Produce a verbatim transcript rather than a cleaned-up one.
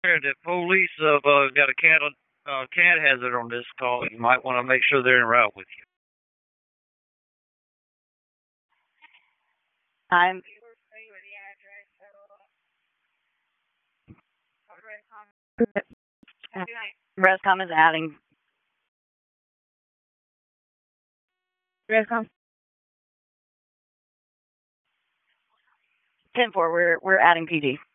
there. The police have uh, got a cat uh, cat hazard on this call. You might want to make sure they're en route with you. I'm Rescom is adding. Rescom. ten four, we're we're adding P D.